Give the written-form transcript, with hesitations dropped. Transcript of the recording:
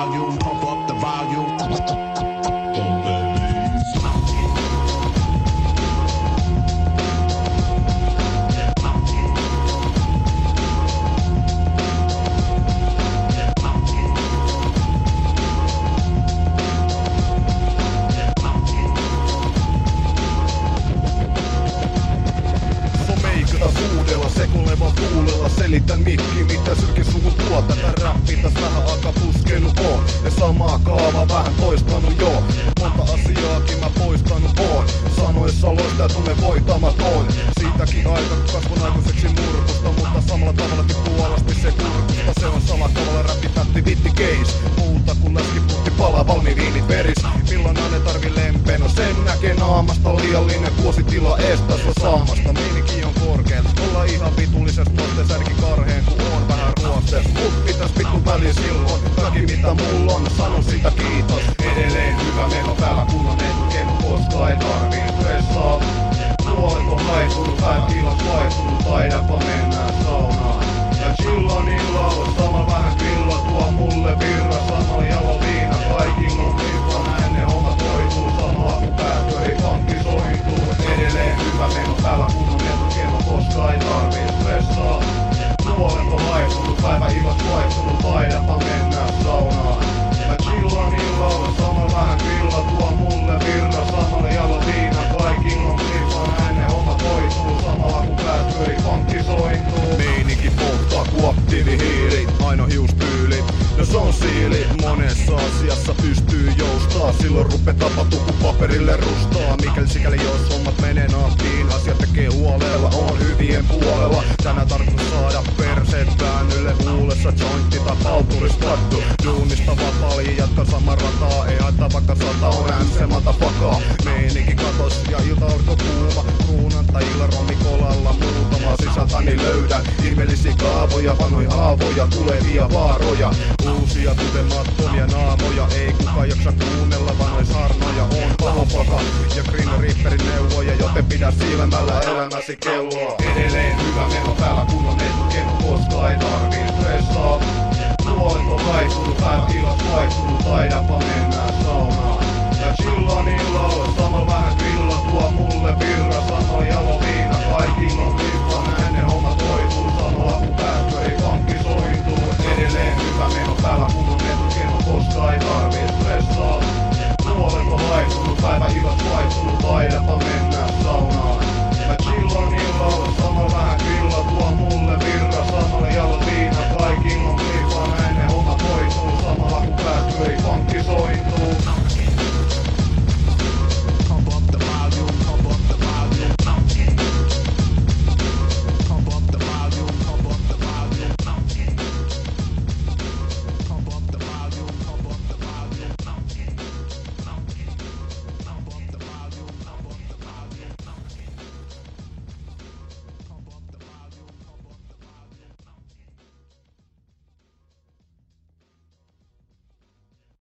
volume, pump up the volume. Sekulevan tuulella selitän mikki, mitä sylki suvun tuo. Tätä räppiä täs vähän aika puskelu on. Ja samaa kaavaa vähän toistanut joo. Monta asiaakin mä poistanut oon. Sanoissa loista ja tunne voitamaton. Siitäkin aika kun kasvun aikuiseksi murkusta. Mutta samalla tavalla tippuu alasti se kurkusta. Se on sama tavalla räppi pätti vitti keis. Muuta kun läskiputti palaa valmi viinit veris. Milloin aina tarvii lempeä, no sen näkee naamasta. Liiallinen vuositila estää sua saamasta. Meininki on korkeet, olla ihan vitullisessa nuorten särki karheen kun on vähän ruostes. Mut pitäis vittu väliin silloin, kaikki mitä mulla on, sanon sitä kiitos. Edelleen hyvä meno päällä kun on etukenu, koska ei tarvii stressaa. Nuolet on haihtunut, päiväkilat vaihtunut, taidapa mennään saunaan. Ja chillan illalla, sama vähän grilla, tuo mulle virra, sama jalo viina, kaikilla on liikaa, näin ne hommat hoituu, samalla kun päästö ei pankki sointuu. Edelleen hyvä meno päällä kun on etukenu, koska ei tarvii stressaa. Nuolet on haihtunut, päivähivat vaihtunut, taidapa mennään saunaan. Ja chillan illalla, sama vähän grilla, tuo mulle virra, samalla jalo viina, kaikilla on liikaa, näin ne hommat hoituu, samalla kun päästö ei pankki sointuu. Meininki polttaa ku aktiivihiili, aino hiustyyli, no se on siili. Monessa asiassa pystyy joustaa, silloin rupe tapahtuu kun paperille rustaa. Mikäli sikäli jos hommat menee nappiin, asiat tekee huolella, on hyvien puolella. Tänään tarkoitus saada perseet väännylle huulessa, jointti tai palturistattu. Duunista vapaali, jatka sama rataa, ei haittaa vaikka sata on se matafakaa. Meininki katos ja ilta orko kuuma, kruunantajilla rommikolalla muutama sisältäni löydän. Ihmeellisiä kaavoja, vanhoja haavoja, tulevia vaaroja. Uusia tuntemattomia naamoja, ei kukaan jaksa kuunnella vanhoja sarnoja. On paho paka ja Green Reaperin neuvoja, joten pidä silmällä elämäsi kelloa. Edelleen hyvä meno päällä kun on etukenu, koska ei tarvii stressaa. Nuolet on haihtunut, päiväkilat vaihtunut, taidapa